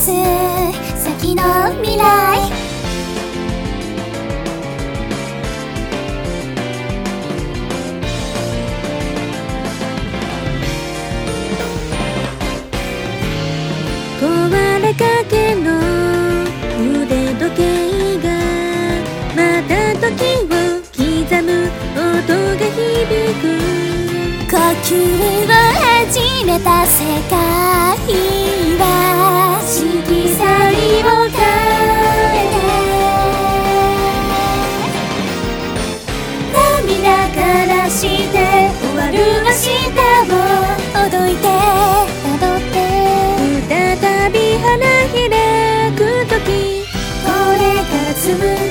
先の未来。 壊れかけの腕時計がまた時を刻む音が響く。 呼吸を始めた世界は四季彩を変えて涙からして終わる明日をほどいてたどって再び花開く時、 これから紡ぐ